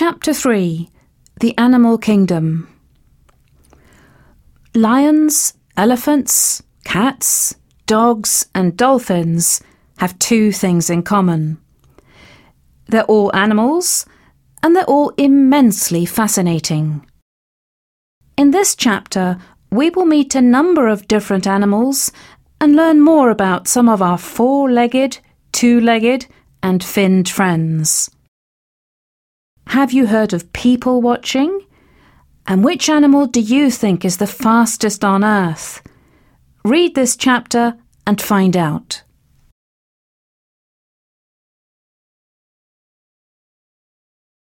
Chapter 3. The Animal Kingdom. Lions, elephants, cats, dogs and dolphins have two things in common. They're all animals, and they're all immensely fascinating. In this chapter, we will meet a number of different animals and learn more about some of our four-legged, two-legged and finned friends. Have you heard of people watching? And which animal do you think is the fastest on Earth? Read this chapter and find out.